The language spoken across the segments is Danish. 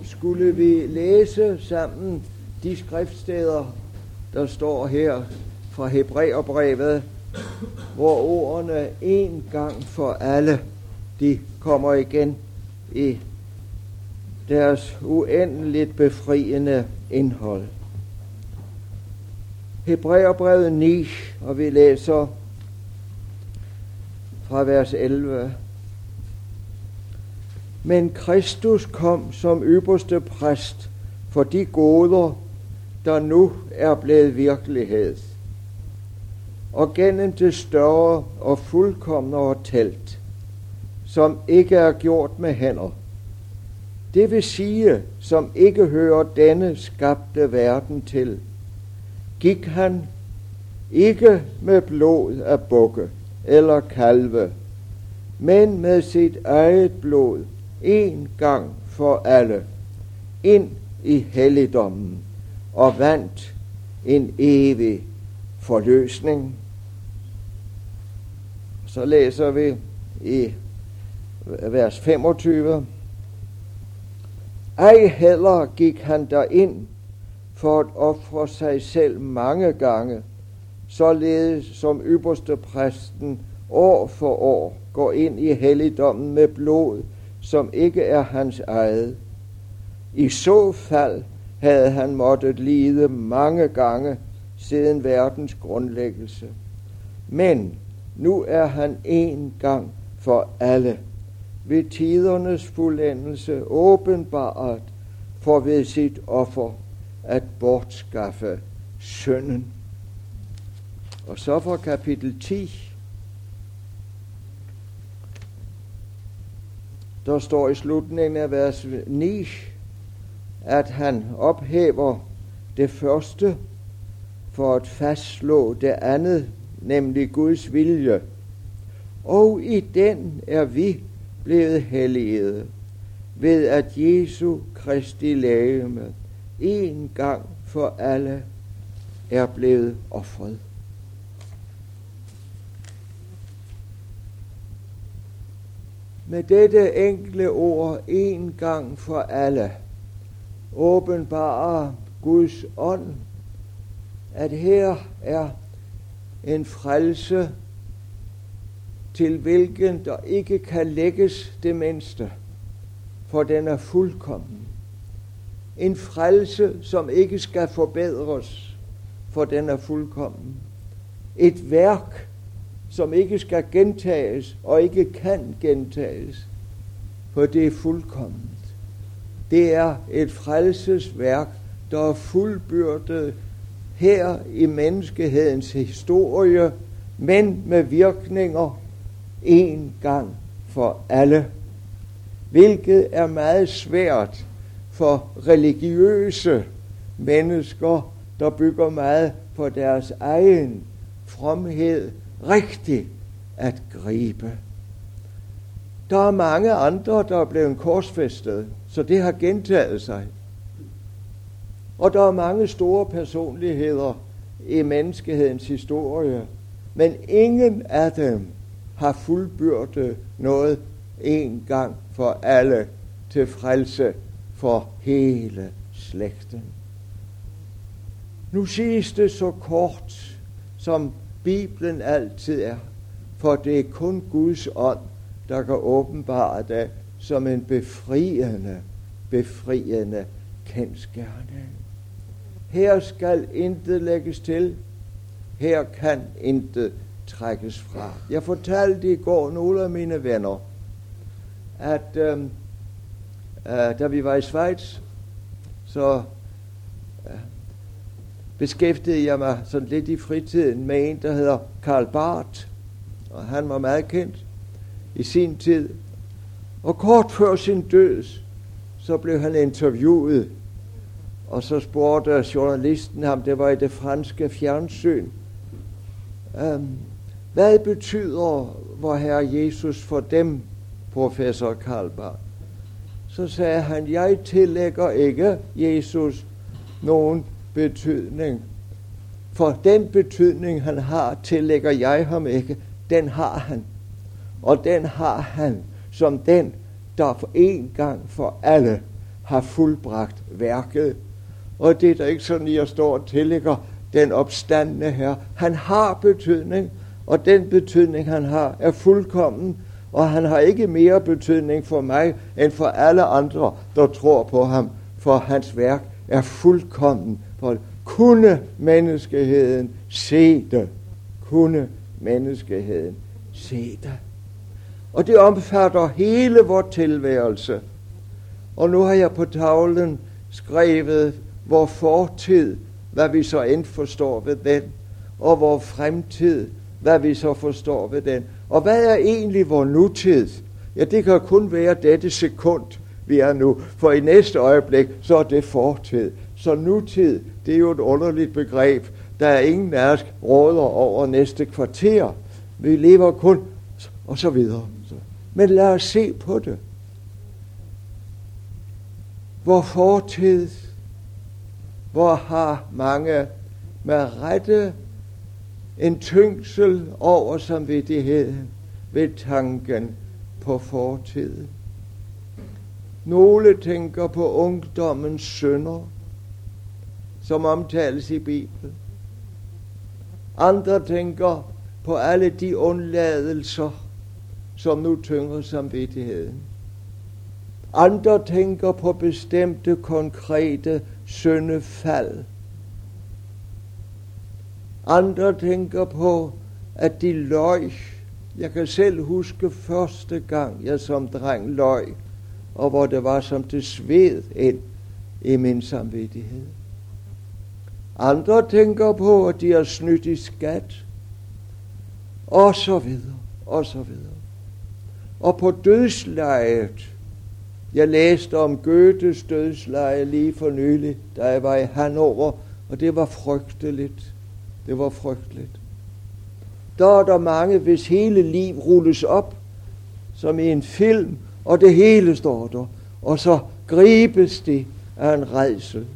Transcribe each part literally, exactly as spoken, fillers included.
skulle vi læse sammen de skriftsteder, der står her fra Hebræerbrevet, hvor ordene en gang for alle, de kommer igen i deres uendeligt befriende indhold. Hebræerbrevet ni, og vi læser fra vers elleve. Men Kristus kom som ypperste præst for de goder, der nu er blevet virkelighed, og gennem det større og fuldkomnere telt, som ikke er gjort med hænder. Det vil sige, som ikke hører denne skabte verden til, gik han ikke med blod af bukke eller kalve, men med sit eget blod en gang for alle ind i helligdommen og vandt en evig forløsning. Så læser vi i vers femogtyve. Ej heller gik han derind for at ofre sig selv mange gange, således som ypperste præsten år for år går ind i helligdommen med blod, som ikke er hans eget. I så fald havde han måttet lide mange gange siden verdens grundlæggelse. Men nu er han en gang for alle ved tidernes fuldendelse åbenbart for ved sit offer at bortskaffe synden. Og så fra kapitel ti, der står i slutningen af vers ni, at han ophæver det første for at fastslå det andet, nemlig Guds vilje. Og i den er vi blevet helligede, ved at Jesu Kristi legeme en gang for alle er blevet ofret. Med dette enkle ord, en gang for alle, åbenbarer Guds ånd, at her er en frelse, til hvilken der ikke kan lægges det mindste, for den er fuldkommen. En frelse, som ikke skal forbedres, for den er fuldkommen. Et værk, som ikke skal gentages og ikke kan gentages, for det er fuldkomment. Det er et frelsesværk, der er fuldbyrdet her i menneskehedens historie, men med virkninger en gang for alle, hvilket er meget svært for religiøse mennesker, der bygger meget på deres egen fromhed, rigtigt at gribe. Der er mange andre, der er blevet korsfæstet, så det har gentaget sig. Og der er mange store personligheder i menneskehedens historie, men ingen af dem har fuldbyrdet noget en gang for alle til frelse for hele slægten. Nu siges det så kort, som Bibelen altid er, for det er kun Guds ånd, der kan åbenbare det som en befriende, befriende kendsgerning. Her skal intet lægges til, her kan intet trækkes fra. Jeg fortalte i går nogle af mine venner, at øh, øh, da vi var i Schweiz, så øh, beskæftigede jeg mig sådan lidt i fritiden med en, der hedder Karl Barth, og han var meget kendt i sin tid. Og kort før sin død, så blev han interviewet, og så spurgte journalisten ham, det var i det franske fjernsyn, um, hvad betyder vor Herre Jesus for dem, professor Karl Barth? Så sagde han, jeg tillægger ikke Jesus nogen betydning. For den betydning, han har, tillægger jeg ham ikke. Den har han. Og den har han som den, der for en gang for alle har fuldbragt værket. Og det er da ikke sådan, at jeg står og tillægger den opstandne her. Han har betydning, og den betydning, han har, er fuldkommen, og han har ikke mere betydning for mig, end for alle andre, der tror på ham, for hans værk er fuldkommen. For kunne menneskeheden se det? Kunne menneskeheden se det? Og det omfatter hele vores tilværelse. Og nu har jeg på tavlen skrevet vor fortid, hvad vi så end forstår ved den, og vor fremtid, hvad vi så forstår ved den. Og hvad er egentlig vor nutid? Ja, det kan kun være dette sekund, vi er nu. For i næste øjeblik, så er det fortid. Så nutid, det er jo et underligt begreb. Der er ingen af os råder over næste kvarter. Vi lever kun, og så videre. Men lad os se på det. Vor fortid, hvor har mange med rette en tyngsel over samvittigheden ved tanken på fortiden. Nogle tænker på ungdommens synder, som omtales i Bibelen. Andre tænker på alle de undladelser, som nu tynger samvittigheden. Andre tænker på bestemte, konkrete syndefald. Andre tænker på, at de løg. Jeg kan selv huske første gang, jeg som dreng løg, og hvor det var som det sved ind i min samvittighed. Andre tænker på, at de har snydt i skat, og så videre, og så videre. Og på dødslejet, jeg læste om Goethes dødsleje lige for nylig, da jeg var i Hannover, og det var frygteligt. Det var frygteligt. Der er der mange, hvis hele liv rulles op, som i en film, og det hele står der, og så gribes de af en rædsel.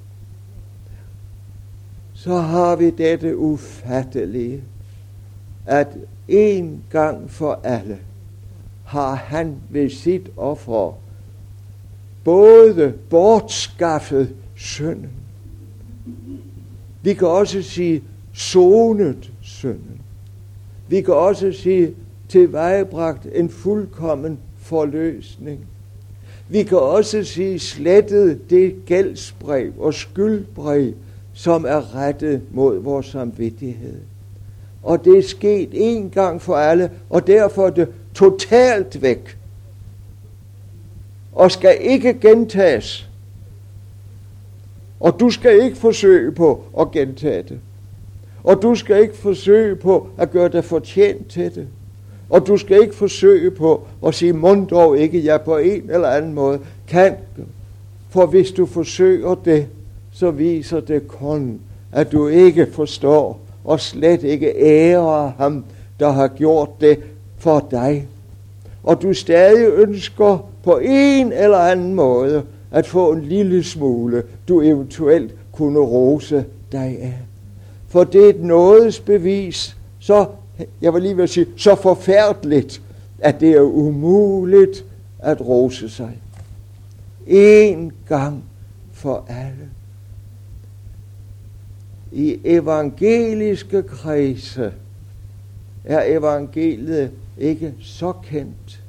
Så har vi dette ufattelige, at en gang for alle har han ved sit offer både bortskaffet synden. Vi kan også sige sonet synden. Vi kan også sige tilvejebragt en fuldkommen forløsning. Vi kan også sige slettet det gældsbrev og skyldbrev, som er rettet mod vores samvittighed. Og det er sket en gang for alle, og derfor er det totalt væk. Og skal ikke gentages. Og du skal ikke forsøge på at gentage det. Og du skal ikke forsøge på at gøre dig fortjent til det. Og du skal ikke forsøge på at sige, mund dog ikke, jeg på en eller anden måde kan. For hvis du forsøger det, så viser det kun, at du ikke forstår og slet ikke ærer ham, der har gjort det for dig. Og du stadig ønsker på en eller anden måde at få en lille smule, du eventuelt kunne rose dig af. For det er et nådesbevis, så, jeg vil lige vil sige, så forfærdeligt, at det er umuligt at rose sig. En gang for alle. I evangeliske kredse er evangeliet ikke så kendt.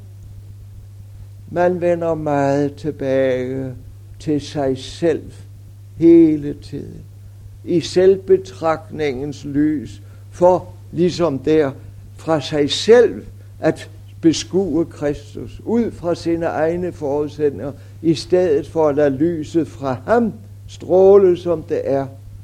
Man vender meget tilbage til sig selv hele tiden. I selvbetragtningens lys, for ligesom der fra sig selv at beskue Kristus ud fra sine egne forudsætninger, i stedet for at lade lyset fra ham stråle, som det er.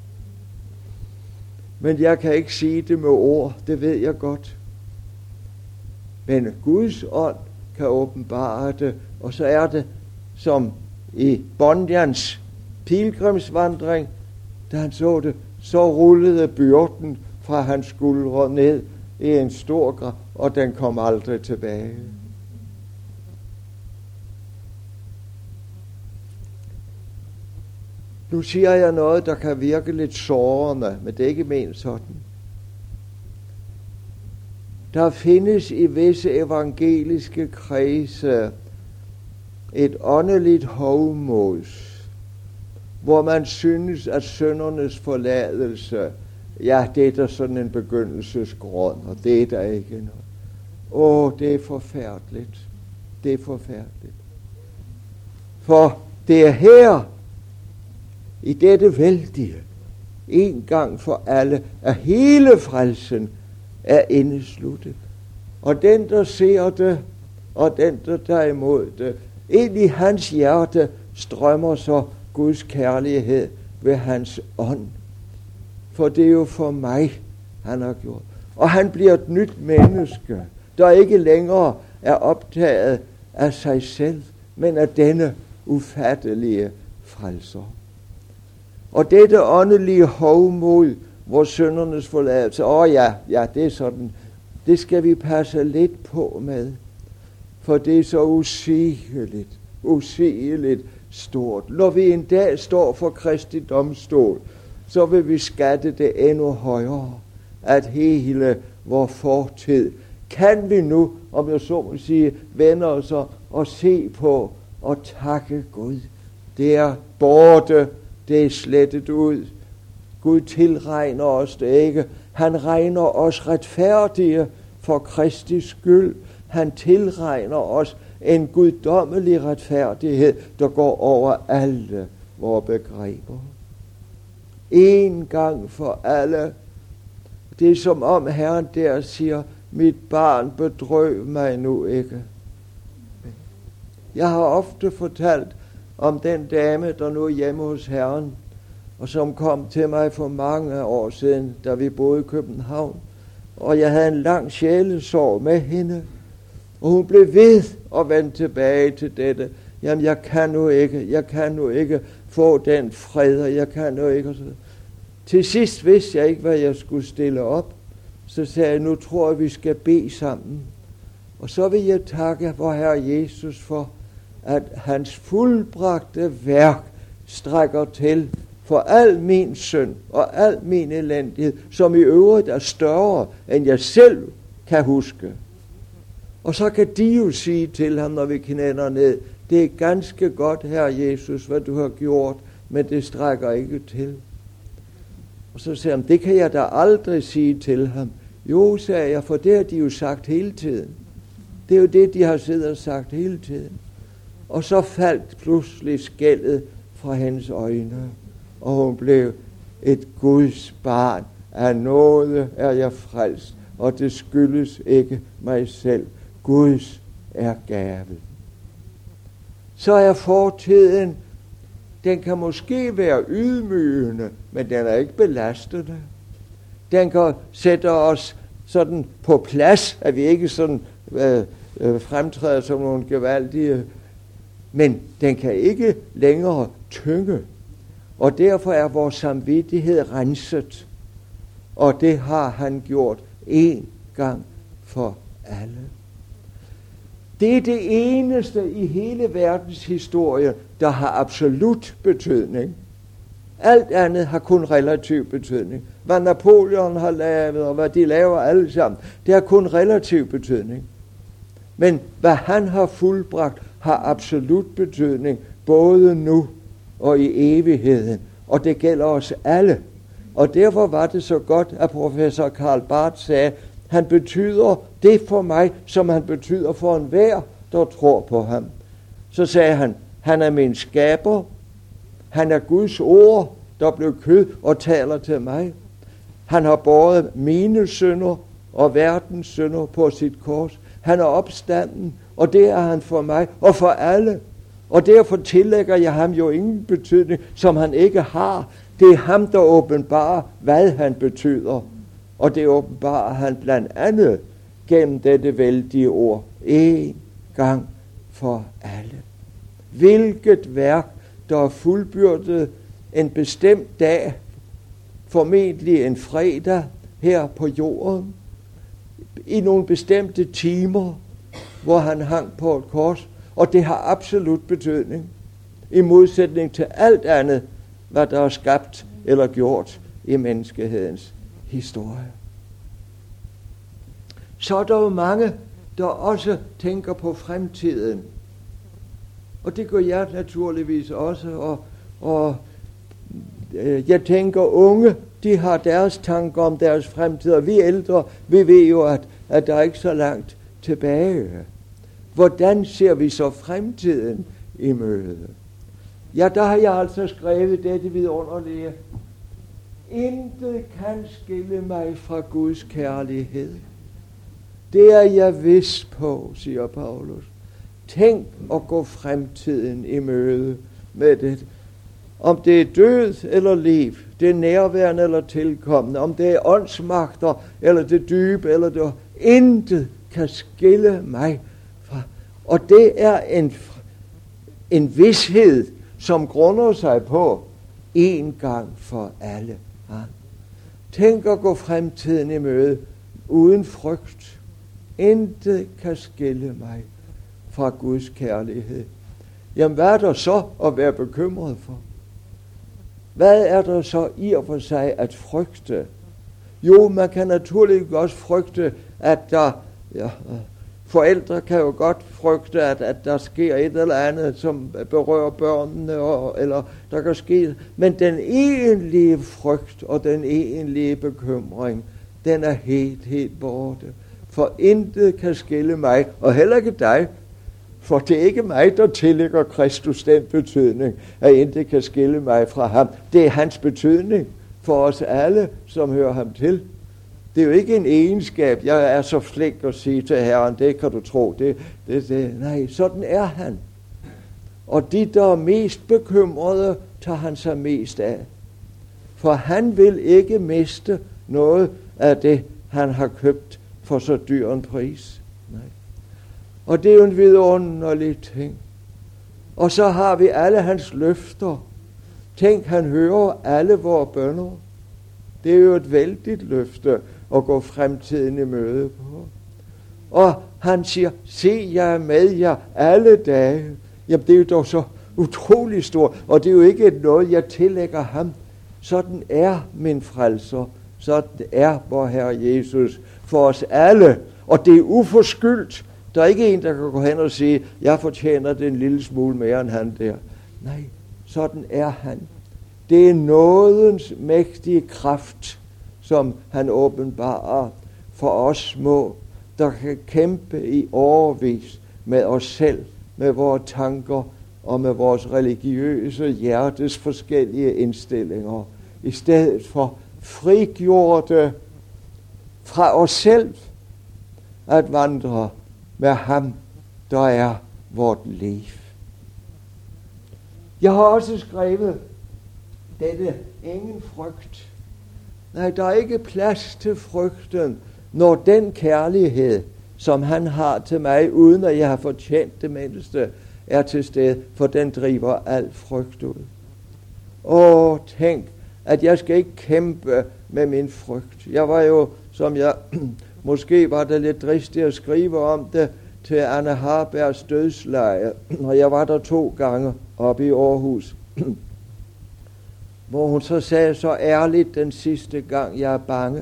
Men jeg kan ikke sige det med ord, det ved jeg godt. Men Guds ånd kan åbenbare det, og så er det som i Bunjans pilgrimsvandring, da han så det, så rullede byrden fra hans skuldre ned i en stor grav, og den kom aldrig tilbage. Nu siger jeg noget, der kan virke lidt sårende, men det er ikke ment sådan. Der findes i visse evangeliske kredse et åndeligt hovmod, hvor man synes, at syndernes forladelse, ja, det er der sådan en begyndelsesgrund, og det er der ikke noget. Åh, det er forfærdeligt. Det er forfærdeligt. For det er her, i dette vældige, en gang for alle, at hele frelsen er indesluttet. Og den, der ser det, og den, der tager imod det, ind i hans hjerte strømmer så Guds kærlighed ved hans ånd. For det er jo for mig, han har gjort. Og han bliver et nyt menneske, der ikke længere er optaget af sig selv, men af denne ufattelige frelser. Og dette åndelige hovmod, hvor syndernes forladelse, åh ja, ja, det er sådan, det skal vi passe lidt på med, for det er så usigeligt, usigeligt stort. Når vi en dag står for Kristi domstol, så vil vi skatte det endnu højere, at hele vor fortid, kan vi nu, om jeg så må sige, vende os og se på og takke Gud. Det er borte, det er slettet ud. Gud tilregner os det ikke. Han regner os retfærdige for Kristi skyld. Han tilregner os en guddommelig retfærdighed, der går over alle vores begreber. En gang for alle. Det er som om Herren der siger, mit barn, bedrøv mig nu ikke. Jeg har ofte fortalt om den dame, der nu er hjemme hos Herren, og som kom til mig for mange år siden, da vi boede i København. Og jeg havde en lang sjælesorg med hende, og hun blev ved at vende tilbage til dette. Jamen, jeg kan nu ikke, jeg kan nu ikke få den fred, og jeg kan nu ikke. Til sidst vidste jeg ikke, hvad jeg skulle stille op. Så sagde jeg, nu tror jeg, vi skal bede sammen. Og så vil jeg takke vor Herre Jesus for, at hans fuldbragte værk strækker til for al min synd og al min elendighed, som i øvrigt er større, end jeg selv kan huske. Og så kan de jo sige til ham, når vi knænder ned, det er ganske godt, Herre Jesus, hvad du har gjort, men det strækker ikke til. Og så siger han, det kan jeg da aldrig sige til ham. Jo, sagde jeg, for det har de jo sagt hele tiden. Det er jo det, de har siddet og sagt hele tiden. Og så faldt pludselig skældet fra hendes øjne, og hun blev et Guds barn. Af nåde er jeg frelst, og det skyldes ikke mig selv. Guds er gave. Så er fortiden, den kan måske være ydmygende, men den er ikke belastende. Den kan sætte os sådan på plads, at vi ikke sådan øh, øh, fremtræder som nogle gevaldige, men den kan ikke længere tynge. Og derfor er vores samvittighed renset. Og det har han gjort en gang for alle. Det er det eneste i hele verdens historie, der har absolut betydning. Alt andet har kun relativ betydning. Hvad Napoleon har lavet, og hvad de laver alle sammen, det har kun relativ betydning. Men hvad han har fuldbragt, har absolut betydning, både nu og i evigheden. Og det gælder os alle. Og derfor var det så godt, at professor Karl Barth sagde, han betyder det for mig, som han betyder for enhver, der tror på ham. Så sagde han, han er min skaber, han er Guds ord, der blev kød og taler til mig. Han har båret mine synder og verdens synder på sit kors. Han er opstanden, og det er han for mig og for alle. Og derfor tillægger jeg ham jo ingen betydning, som han ikke har. Det er ham, der åbenbarer, hvad han betyder. Og det åbenbarer han blandt andet gennem dette vældige ord. En gang for alle. Hvilket værk, der er fuldbyrdet en bestemt dag, formentlig en fredag her på jorden, i nogle bestemte timer, hvor han hang på et kors, og det har absolut betydning, i modsætning til alt andet, hvad der er skabt eller gjort i menneskehedens historie. Så er der jo mange, der også tænker på fremtiden. Og det gør jeg naturligvis også. Og, og øh, jeg tænker, unge, de har deres tanker om deres fremtid, og vi ældre, vi ved jo, at, at der er ikke så langt tilbage. Hvordan ser vi så fremtiden i møde? Ja, der har jeg altså skrevet dette vidunderlige. Intet kan skille mig fra Guds kærlighed. Det er jeg vis på, siger Paulus. Tænk at gå fremtiden i møde med det. Om det er død eller liv, det er nærværende eller tilkommende, om det er åndsmagter eller det dybe eller det, intet kan skille mig fra. Og det er en, en vished, som grunder sig på en gang for alle. Ja. Tænk at gå fremtiden i møde uden frygt. Intet kan skille mig fra Guds kærlighed. Jamen, hvad er der så at være bekymret for? Hvad er der så i og for sig at frygte? Jo, man kan naturligvis også frygte, at der... Ja, forældre kan jo godt frygte, at, at der sker et eller andet, som berører børnene, og, eller der kan ske... Men den egentlige frygt og den egentlige bekymring, den er helt, helt borte. For intet kan skille mig, og heller ikke dig. For det er ikke mig, der tillægger Kristus den betydning, at intet kan skille mig fra ham. Det er hans betydning for os alle, som hører ham til. Det er jo ikke en egenskab, jeg er så flink at sige til Herren, det kan du tro. Det, det, det. Nej, sådan er han. Og de, der er mest bekymrede, tager han sig mest af. For han vil ikke miste noget af det, han har købt for så dyr en pris. Nej. Og det er jo en vidunderlig ting. Og så har vi alle hans løfter. Tænk, han hører alle vores bønner. Det er jo et vældigt løfte at gå fremtiden i møde på. Og han siger, se, jeg er med jer alle dage. Jamen, det er jo dog så utrolig stort, og det er jo ikke noget, jeg tillægger ham. Sådan er min frelser. Sådan er vor Herre Jesus for os alle. Og det er uforskyldt. Der er ikke en, der kan gå hen og sige, jeg fortjener det en lille smule mere end han der. Nej, sådan er han. Det er nådens mægtige kraft, som han åbenbarer for os små, der kan kæmpe i årevis med os selv, med vores tanker og med vores religiøse hjertes forskellige indstillinger. I stedet for frigjorte fra os selv at vandre med ham, der er vort liv. Jeg har også skrevet dette, ingen frygt. Nej, der er ikke plads til frygten, når den kærlighed, som han har til mig, uden at jeg har fortjent det mindste, er til stede, for den driver al frygt ud. Åh, tænk, at jeg skal ikke kæmpe med min frygt. Jeg var jo, som jeg, måske var det lidt dristigt at skrive om det, til Anne Harbergs dødsleje, og jeg var der to gange oppe i Aarhus, hvor hun så sagde så ærligt den sidste gang, jeg er bange.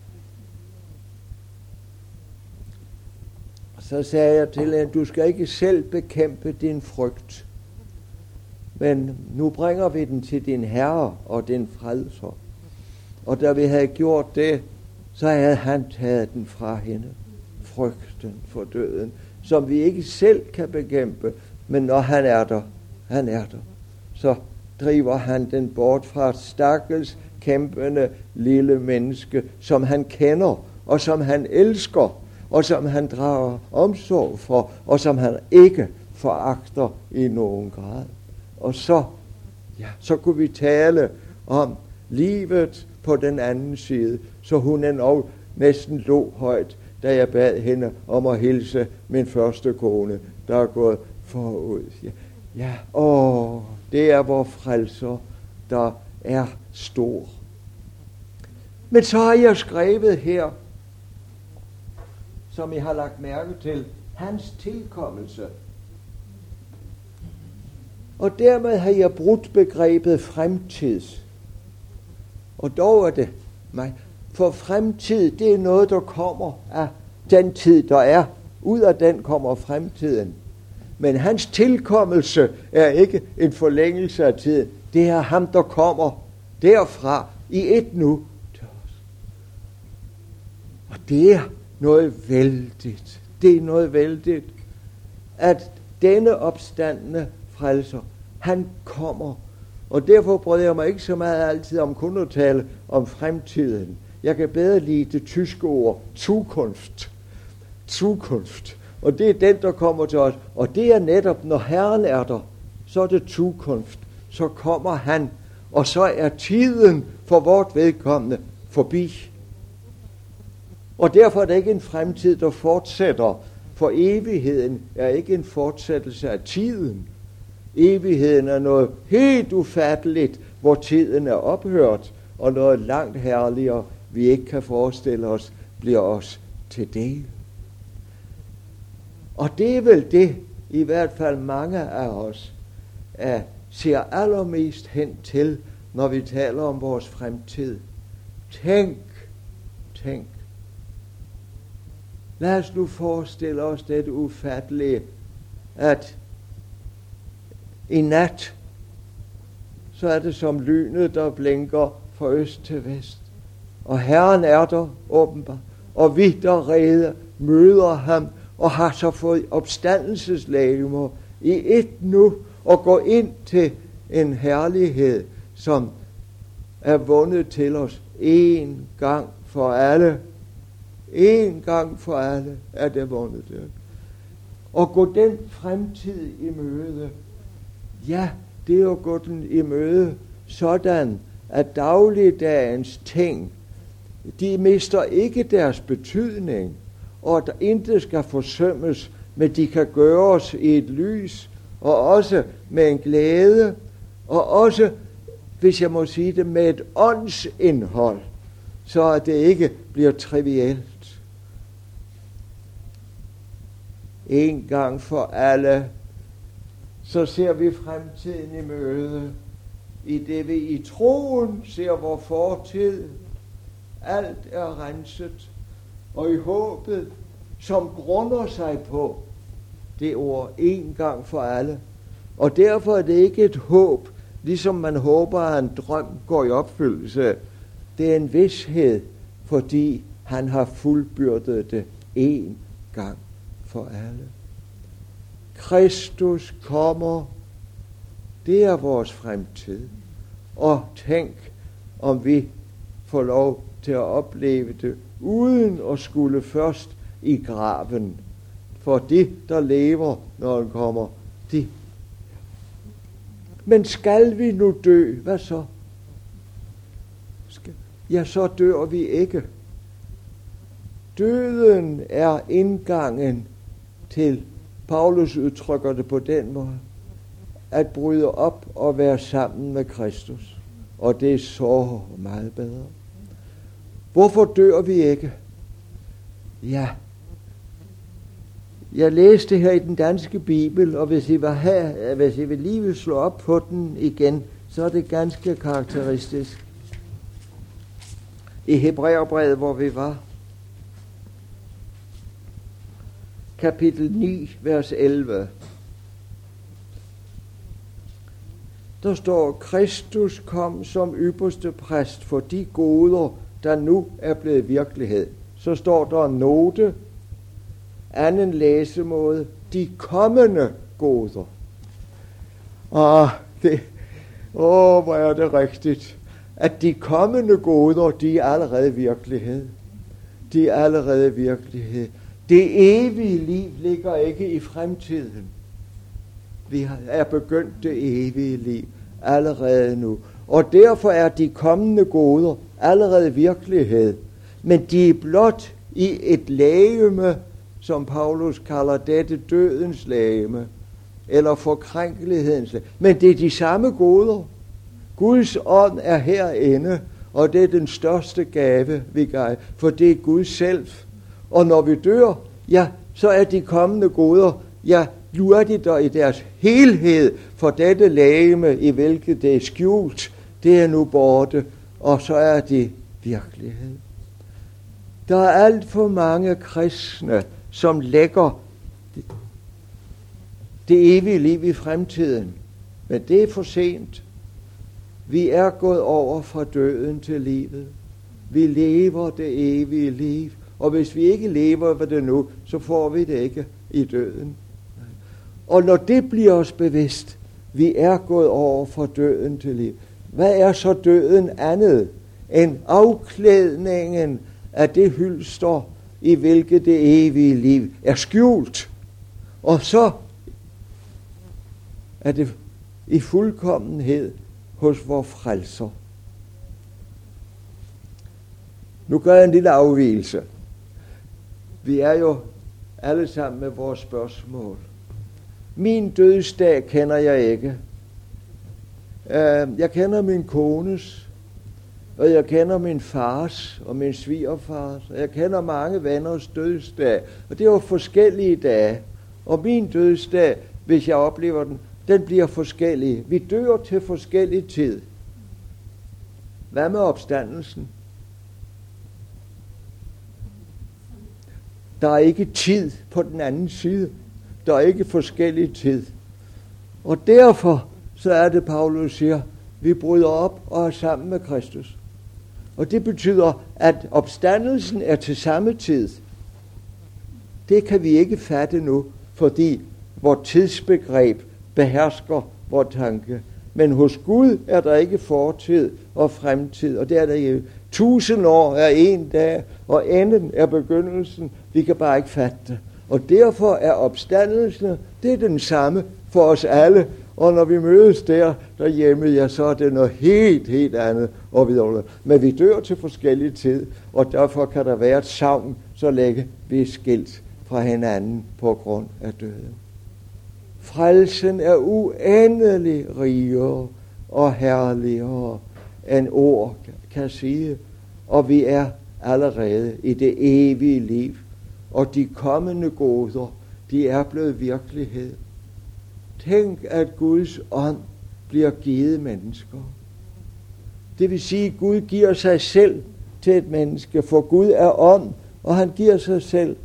Så sagde jeg til hende, du skal ikke selv bekæmpe din frygt, men nu bringer vi den til din Herre og din frelser. Og da vi havde gjort det, så havde han taget den fra hende, frygten for døden, som vi ikke selv kan bekæmpe, men når han er der, han er der, så driver han den bort fra et stakkels, kæmpende lille menneske, som han kender, og som han elsker, og som han drager omsorg for, og som han ikke foragter i nogen grad. Og så, ja, så kunne vi tale om livet på den anden side, så hun endnu næsten lå højt, da jeg bad hende om at hilse min første kone, der er gået forud. Ja, ja, åh, det er vor frelser, der er stor. Men så har jeg skrevet her, som I har lagt mærke til, hans tilkommelse. Og dermed har jeg brudt begrebet fremtid. Og dog er det mig. For fremtid, det er noget, der kommer af den tid, der er. Ud af den kommer fremtiden. Men hans tilkommelse er ikke en forlængelse af tiden. Det er ham, der kommer derfra i et nu til os. Og det er noget vældigt. Det er noget vældigt, at denne opstandne frelser, han kommer. Og derfor bryder jeg mig ikke så meget altid om kun at tale om fremtiden. Jeg kan bedre lide det tyske ord, Zukunft. Zukunft. Og det er den, der kommer til os. Og det er netop, når Herren er der, så er det Zukunft. Så kommer han, og så er tiden for vort vedkommende forbi. Og derfor er det ikke en fremtid, der fortsætter, for evigheden er ikke en fortsættelse af tiden. Evigheden er noget helt ufatteligt, hvor tiden er ophørt, og noget langt herligere, vi ikke kan forestille os, bliver os til del. Og det er vel det, i hvert fald mange af os er, ser allermest hen til, når vi taler om vores fremtid. Tænk, tænk. Lad os nu forestille os det ufattelige, at i nat, så er det som lynet, der blinker fra øst til vest. Og Herren er der åbenbart, og vi der rede møder ham, og har så fået opstandelseslegemer i et nu, og går ind til en herlighed, som er vundet til os en gang for alle. En gang for alle er det vundet det. Og gå den fremtid i møde, ja, det er at gå den i møde sådan, at dagligdagens ting, de mister ikke deres betydning, og der intet skal forsømmes, men de kan gøres i et lys, og også med en glæde, og også, hvis jeg må sige det, med et åndsindhold, så at det ikke bliver trivielt. En gang for alle, så ser vi fremtiden i møde, i det vi i troen ser vor fortid. Alt er renset, og i håbet, som grunder sig på det ord en gang for alle. Og derfor er det ikke et håb, ligesom man håber, at en drøm går i opfyldelse. Det er en vished, fordi han har fuldbyrdet det en gang for alle. Kristus kommer, det er vores fremtid. Og tænk, om vi får lov til at opleve det, uden at skulle først i graven. For de, der lever, når han kommer, de. Men skal vi nu dø, hvad så? Ja, så dør vi ikke. Døden er indgangen til, Paulus udtrykker det på den måde, at bryde op og være sammen med Kristus. Og det er så meget bedre. Hvorfor dør vi ikke? Ja, jeg læste her i den danske bibel, og hvis I, var her, hvis I vil lige vil slå op på den igen, så er det ganske karakteristisk. I Hebræerbrevet, hvor vi var, kapitel ni, vers elleve, der står, Kristus kom som ypperste præst for de goder, der nu er blevet virkelighed. Så står der en note, anden læsemåde, de kommende goder. Og det, åh, hvor er det rigtigt, at de kommende goder, de er allerede virkelighed. De er allerede virkelighed. Det evige liv ligger ikke i fremtiden. Vi er begyndt det evige liv allerede nu. Og derfor er de kommende goder allerede virkelighed. Men de er blot i et legeme, som Paulus kalder dette dødens legeme, eller forkrænkelighedens legeme. Men det er de samme goder. Guds ånd er herinde, og det er den største gave, vi gør, for det er Gud selv. Og når vi dør, ja, så er de kommende goder, ja, nu er de der i deres helhed, for dette legeme, i hvilket det er skjult, det er nu borte, og så er det virkelighed. Der er alt for mange kristne, som lægger det evige liv i fremtiden. Men det er for sent. Vi er gået over fra døden til livet. Vi lever det evige liv. Og hvis vi ikke lever ved det nu, så får vi det ikke i døden. Og når det bliver os bevidst, vi er gået over fra døden til liv. Hvad er så døden andet end afklædningen af det hylster, i hvilket det evige liv er skjult? Og så er det i fuldkommenhed hos vor frelser. Nu gør jeg en lille afvigelse. Vi er jo alle sammen med vores spørgsmål. Min dødsdag kender jeg ikke. Jeg kender min kones, og jeg kender min fars og min svigerfars, og jeg kender mange venners dødsdag, og det er jo forskellige dage. Og min dødsdag, hvis jeg oplever den, den bliver forskellig. Vi dør til forskellig tid. Hvad med opstandelsen? Der er ikke tid på den anden side. Der er ikke forskellig tid. Og derfor så er det, Paulus siger, vi bryder op og er sammen med Kristus. Og det betyder, at opstandelsen er til samme tid. Det kan vi ikke fatte nu, fordi vores tidsbegreb behersker vores tanke. Men hos Gud er der ikke fortid og fremtid, og det er der ikke. Tusind år er en dag, og enden er begyndelsen. Vi kan bare ikke fatte det. Og derfor er opstandelsen, det er den samme for os alle. Og når vi mødes der derhjemme, ja, så er det noget helt, helt andet og videre. Men vi dør til forskellige tid, og derfor kan der være et savn, så længe vi er skilt fra hinanden på grund af døden. Frelsen er uendelig rigere og herligere, end ord kan sige. Og vi er allerede i det evige liv. Og de kommende goder, de er blevet virkelighed. Tænk, at Guds ånd bliver givet mennesker. Det vil sige, at Gud giver sig selv til et menneske, for Gud er ånd, og han giver sig selv.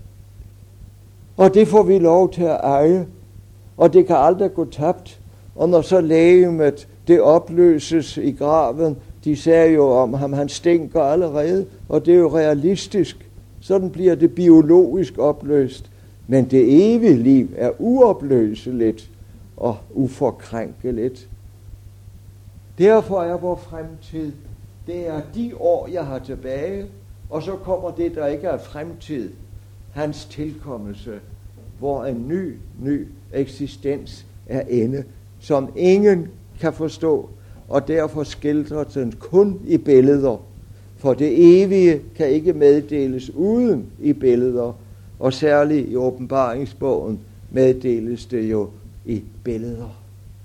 Og det får vi lov til at eje, og det kan aldrig gå tabt. Og når så legemet, det opløses i graven, de sagde jo om ham, han stinker allerede, og det er jo realistisk. Sådan bliver det biologisk opløst. Men det evige liv er uopløseligt og uforkrænkeligt. Derfor er vores fremtid, det er de år, jeg har tilbage, og så kommer det, der ikke er fremtid, hans tilkommelse, hvor en ny, ny eksistens er ende, som ingen kan forstå, og derfor skildrer den kun i billeder. For det evige kan ikke meddeles uden i billeder, og særligt i åbenbaringsbogen meddeles det jo i billeder.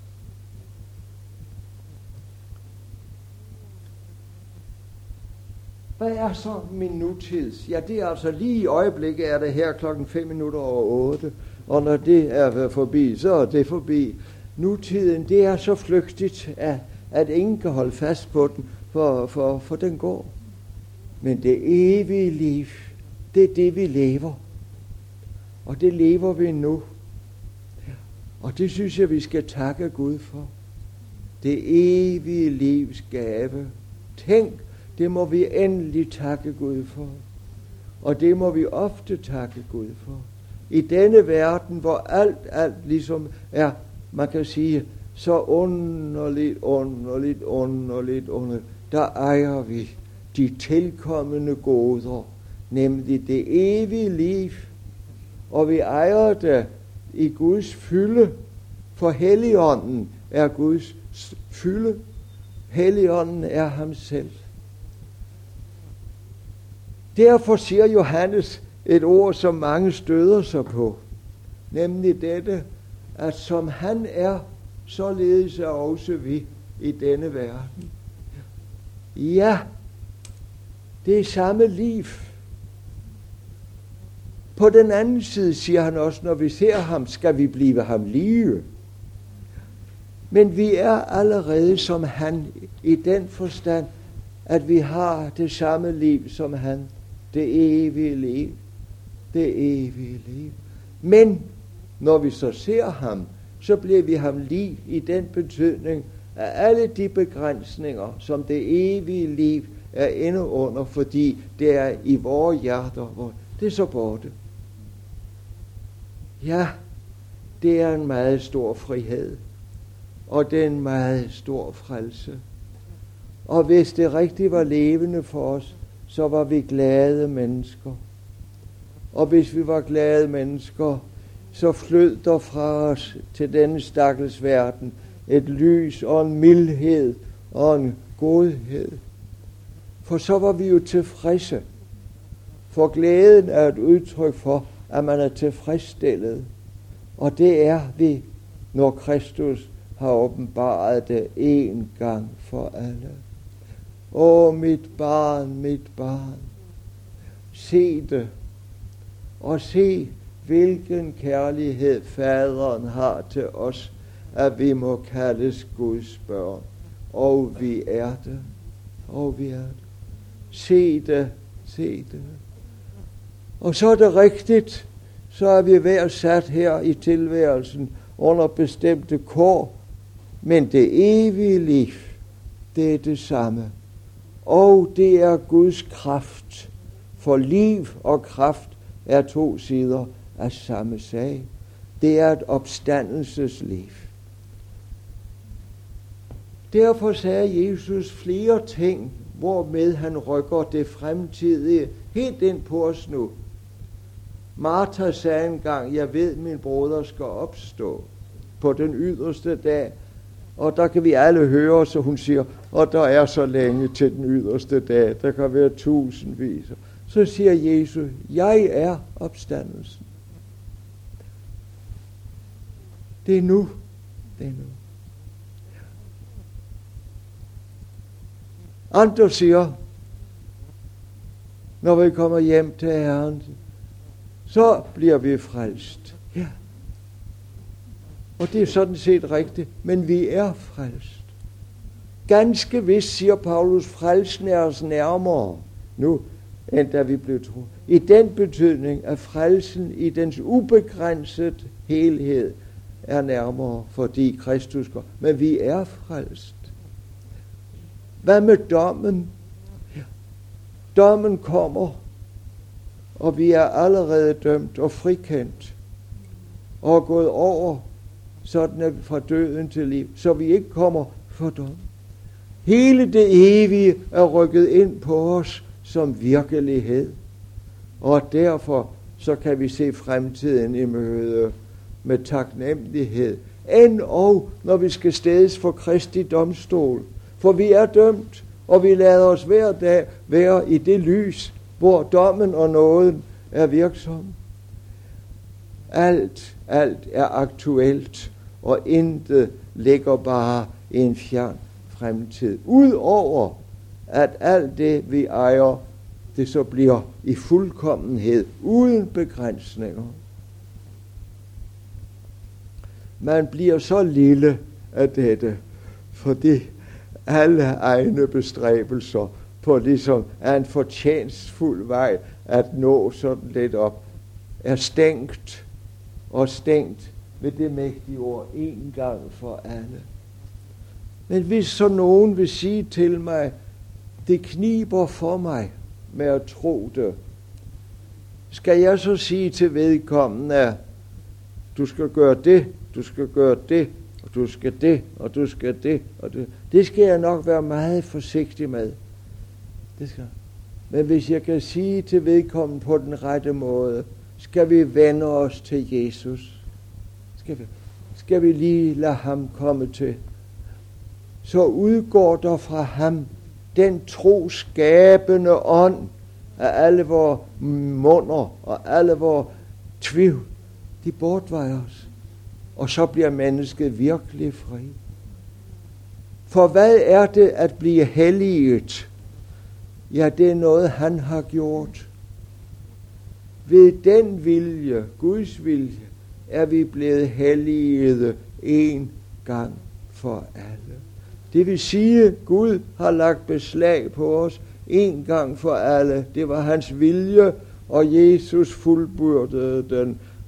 Hvad er så min nutid? Ja, det er altså lige i øjeblikket, er det her klokken fem minutter over otte, og når det er forbi, så er det forbi. Nutiden, det er så flygtigt, at, at ingen kan holde fast på den, for, for, for den går. Men det evige liv, det er det, vi lever. Og det lever vi nu. Og det synes jeg, vi skal takke Gud for. Det evige livs gave. Tænk, det må vi endelig takke Gud for. Og det må vi ofte takke Gud for. I denne verden, hvor alt, alt ligesom er, man kan sige, så underligt, underligt, underligt, underligt, der ejer vi de tilkommende goder, nemlig det evige liv. Og vi ejer det i Guds fylde, for Helligånden er Guds fylde. Helligånden er ham selv. Derfor siger Johannes et ord, som mange støder sig på, nemlig dette, at som han er, således er også vi i denne verden. Ja, det er samme liv. På den anden side siger han også, når vi ser ham, skal vi blive ham lige. Men vi er allerede som han i den forstand, at vi har det samme liv som han. Det evige liv. Det evige liv. Men når vi så ser ham, så bliver vi ham lig i den betydning, at alle de begrænsninger, som det evige liv er inde under, fordi det er i vores hjerter, hvor det er så borte. Ja, det er en meget stor frihed, og det er en meget stor frelse. Og hvis det rigtigt var levende for os, så var vi glade mennesker. Og hvis vi var glade mennesker, så flød der fra os til denne stakkels verden et lys og en mildhed og en godhed. For så var vi jo tilfredse. For glæden er et udtryk for, at man er tilfredsstillet. Og det er vi, når Kristus har åbenbaret det en gang for alle. Åh, mit barn, mit barn. Se det. Og se, hvilken kærlighed faderen har til os, at vi må kaldes Guds børn. Og vi er det. Og vi er det. Se det. Se det. Og så er det rigtigt, så er vi hver sat her i tilværelsen under bestemte kår. Men det evige liv, det er det samme. Og det er Guds kraft. For liv og kraft er to sider af samme sag. Det er et opstandelsesliv. Derfor sagde Jesus flere ting, hvormed han rykker det fremtidige helt ind på os nu. Martha sagde engang, jeg ved, min broder skal opstå på den yderste dag. Og der kan vi alle høre, så hun siger, og der er så længe til den yderste dag. Der kan være tusindvis. Så siger Jesus, jeg er opstandelsen. Det er nu. Det er nu. Andre siger, når vi kommer hjem til Herren, så bliver vi frelst. Ja. Og det er sådan set rigtigt, men vi er frelst. Ganske vist, siger Paulus, frelsen er os nærmere nu, end da vi blev troet. I den betydning, at frelsen i dens ubegrænsede helhed er nærmere, fordi Kristus går. Men vi er frelst. Hvad med dommen? Ja. Dommen kommer, og vi er allerede dømt og frikendt, og gået over, sådan er vi fra døden til liv, så vi ikke kommer for dom. Hele det evige er rykket ind på os som virkelighed, og derfor så kan vi se fremtiden i møde med taknemmelighed, end og når vi skal stædes for Kristi domstol. For vi er dømt, og vi lader os hver dag være i det lys, hvor dommen og nåden er virksom. Alt, alt er aktuelt, og intet ligger bare i en fjern fremtid. Udover at alt det, vi ejer, det så bliver i fuldkommenhed, uden begrænsninger. Man bliver så lille af dette, fordi alle egne bestræbelser på ligesom er en fortjenstfuld vej at nå sådan lidt op, er stængt og stængt ved det mægtige ord en gang for alle. Men hvis så nogen vil sige til mig, det kniber for mig med at tro det, skal jeg så sige til vedkommende, at du skal gøre det, du skal gøre det, og du skal det, og du skal det, og det. Det skal jeg nok være meget forsigtig med. Det skal. Men hvis jeg kan sige til vedkommende på den rette måde, skal vi vende os til Jesus. Skal vi, skal vi lige lade ham komme til. Så udgår der fra ham den troskabende ånd af alle vores munder og alle vores tvivl. De bortvejer os. Og så bliver mennesket virkelig fri. For hvad er det at blive helliget? Ja, det er noget, han har gjort. Ved den vilje, Guds vilje, er vi blevet helligede en gang for alle. Det vil sige, Gud har lagt beslag på os en gang for alle. Det var hans vilje, og Jesus fuldbyrdede den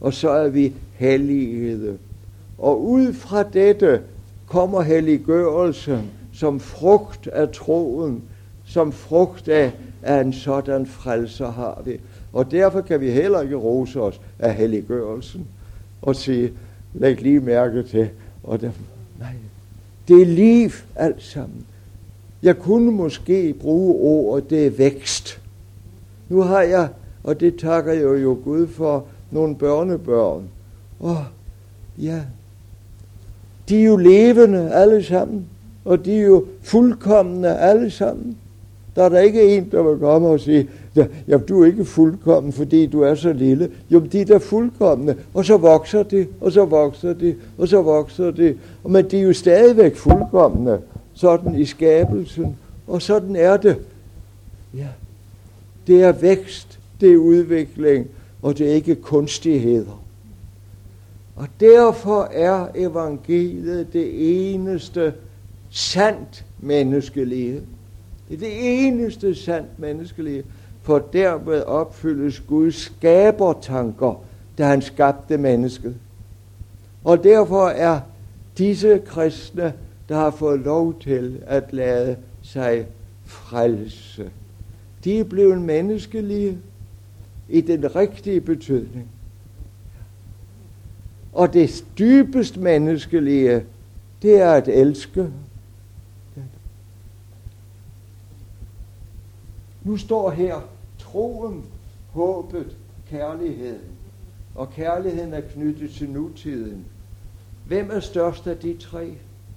og så er vi helligede. Og ud fra dette kommer helliggørelsen som frugt af troen, som frugt af, af en sådan frelser har vi. Og derfor kan vi heller ikke rose os af helliggørelsen og sige, læg lige mærke til, og der, nej, det er liv alt sammen. Jeg kunne måske bruge ordet, det er vækst. Nu har jeg, og det takker jeg jo Gud for, nogle børnebørn. Og ja, de er jo levende alle sammen, og de er jo fuldkomne alle sammen. Der er der ikke en, der vil komme og sige, ja, du er ikke fuldkommen, fordi du er så lille. Jo, de er der fuldkomne, og så vokser de, og så vokser de, og så vokser de. Men de er jo stadigvæk fuldkomne, sådan i skabelsen, og sådan er det. Ja, det er vækst, det er udvikling, og det er ikke kunstigheder. Og derfor er evangeliet det eneste sandt menneskelige. Det er det eneste sandt menneskelige, for derved opfyldes Guds skabertanker, da han skabte mennesket. Og derfor er disse kristne, der har fået lov til at lade sig frelse, de er blevet menneskelige i den rigtige betydning. Og det dybest menneskelige, det er at elske. Nu står her troen, håbet, kærligheden. Og kærligheden er knyttet til nutiden. Hvem er størst af de tre?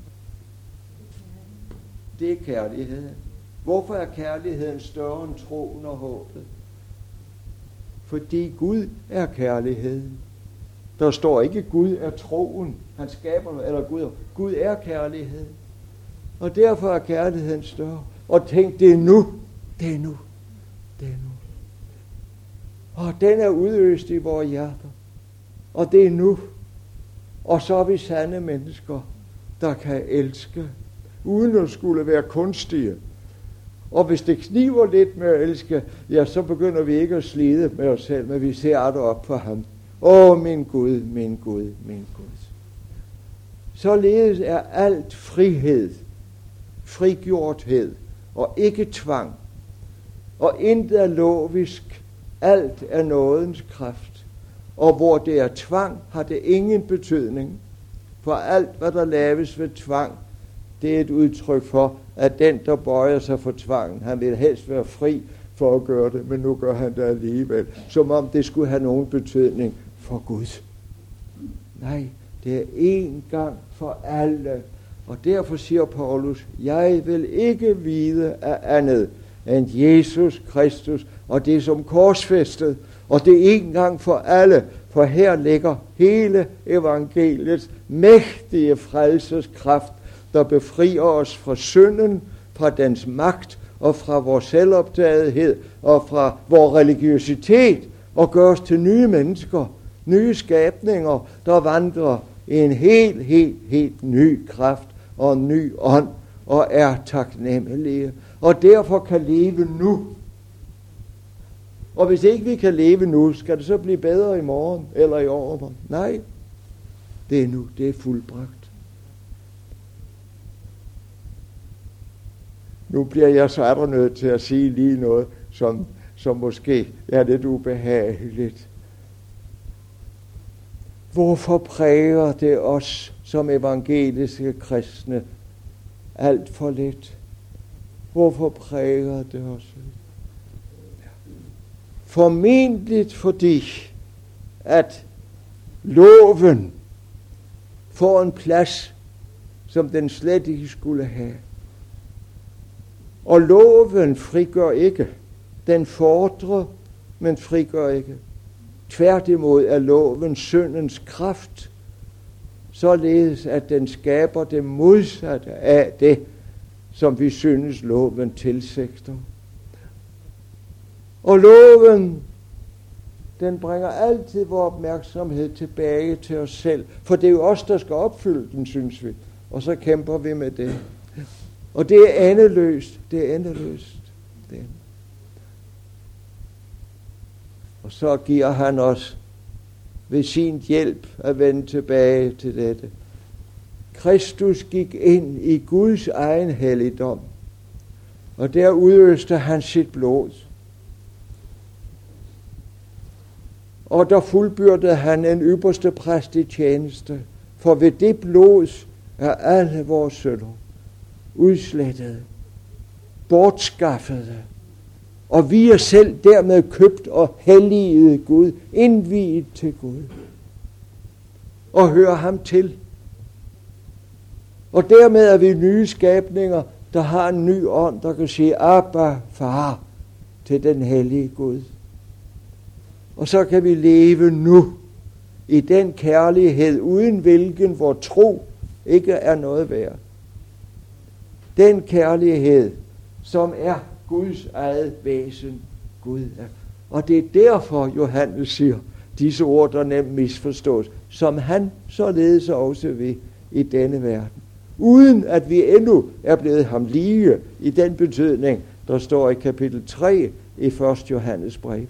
Det er kærligheden. Hvorfor er kærligheden større end troen og håbet? Fordi Gud er kærligheden. Der står ikke, Gud er troen. Han skaber, eller Gud, Gud er kærligheden. Og derfor er kærligheden større. Og tænk, det er nu. Det er nu. Det er nu. Og den er udøst i vores hjerter. Og det er nu. Og så er vi sande mennesker, der kan elske, uden at skulle være kunstige. Og hvis det kniver lidt med at elske, ja, så begynder vi ikke at slide med os selv, men vi ser det op for ham. Åh, min Gud, min Gud, min Gud. Således er alt frihed, frigjorthed og ikke tvang. Og intet er lovisk, alt er nådens kraft. Og hvor det er tvang, har det ingen betydning. For alt, hvad der laves ved tvang, det er et udtryk for, at den, der bøjer sig for tvangen, han vil helst være fri for at gøre det, men nu gør han det alligevel. Som om det skulle have nogen betydning for Gud. Nej, det er én gang for alle. Og derfor siger Paulus, jeg vil ikke vide af andet end Jesus Kristus, og det er som korsfæstet, og det er én gang for alle, for her ligger hele evangeliets mægtige frelseskraft, der befrier os fra synden, fra dens magt, og fra vores selvoptagethed, og fra vores religiøsitet, og gør os til nye mennesker, nye skabninger, der vandrer i en helt, helt, helt ny kraft og en ny ånd, og er taknemmelige, og derfor kan leve nu. Og hvis ikke vi kan leve nu, skal det så blive bedre i morgen eller i overmorgen? Nej, det er nu, det er fuldbragt. Nu bliver jeg så er der nødt til at sige lige noget, som, som måske er lidt ubehageligt. Hvorfor præger det os som evangeliske kristne alt for lidt? Hvorfor præger det os? Formentlig fordi, at loven får en plads, som den slet ikke skulle have. Og loven frigør ikke. Den fordrer, men frigør ikke. Tværtimod er loven syndens kraft, således at den skaber det modsatte af det, som vi synes loven tilsigter. Og loven, den bringer altid vores opmærksomhed tilbage til os selv, for det er jo os, der skal opfylde den, synes vi. Og så kæmper vi med det. Og det er endeløst. Det er endeløst. Det er. Og så giver han os ved sin hjælp at vende tilbage til dette. Kristus gik ind i Guds egen helligdom, og der udøste han sit blod. Og der fuldbyrdede han en ypperste præst i tjeneste, for ved det blod er alle vores synder udslettede, bortskaffede, og vi er selv dermed købt og helliget Gud, indviet til Gud, og hører ham til. Og dermed er vi nye skabninger, der har en ny ånd, der kan sige, Abba, far, til den hellige Gud. Og så kan vi leve nu i den kærlighed, uden hvilken vor tro ikke er noget værd. Den kærlighed, som er Guds eget væsen, Gud er. Og det er derfor, Johannes siger, disse ord, der nemt misforstås, som han således også vil i denne verden. Uden at vi endnu er blevet ham lige i den betydning, der står i kapitel tre i første Johannes brev.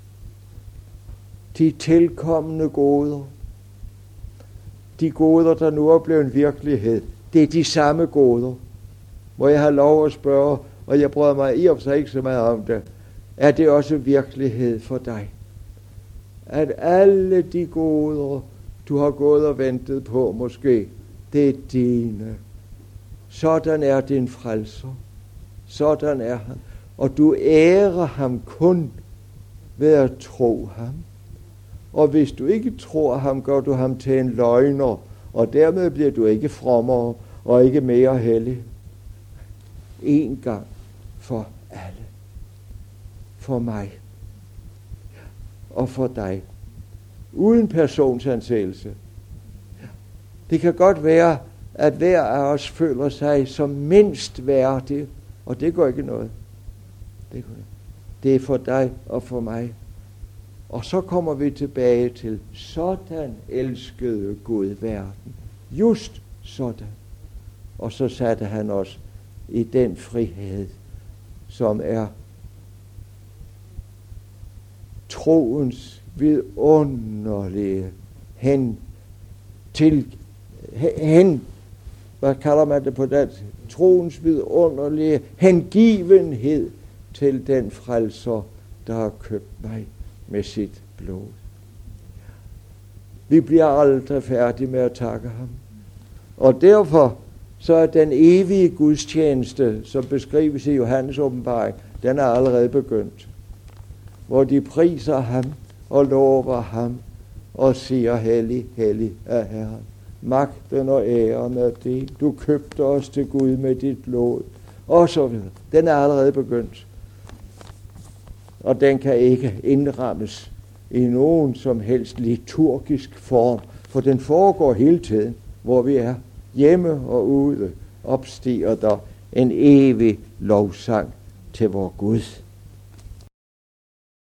De tilkommende goder, de goder, der nu er blevet en virkelighed, det er de samme goder. Må jeg have lov at spørge, og jeg bryder mig i og for sig ikke så meget om det, er det også virkelighed for dig? At alle de goder, du har gået og ventet på måske, det er dine. Sådan er din frelser. Sådan er han. Og du ærer ham kun ved at tro ham. Og hvis du ikke tror ham, gør du ham til en løgner, og dermed bliver du ikke frommere og ikke mere hellig. En gang for alle. For mig. Og for dig. Uden personsansættelse. Det kan godt være, at hver af os føler sig som mindst værdig, og det går ikke noget. Det, går ikke. Det er for dig og for mig. Og så kommer vi tilbage til, sådan elskede Gud verden. Just sådan. Og så satte han os i den frihed, som er troens vidunderlige hen til hen, hvad kalder man det på dansk? Troens vidunderlige hengivenhed til den frelser, der har købt mig med sit blod. Vi bliver aldrig færdige med at takke ham. Og derfor så er den evige gudstjeneste, som beskrives i Johannes åbenbaring, den er allerede begyndt. Hvor de priser ham og lover ham og siger, hellig, hellig er Herren. Magten og æren er det. Du købte os til Gud med dit blod. Og så videre. Den er allerede begyndt. Og den kan ikke indrammes i nogen som helst liturgisk form. For den foregår hele tiden, hvor vi er. Hjemme og ude opstiger der en evig lovsang til vor Gud.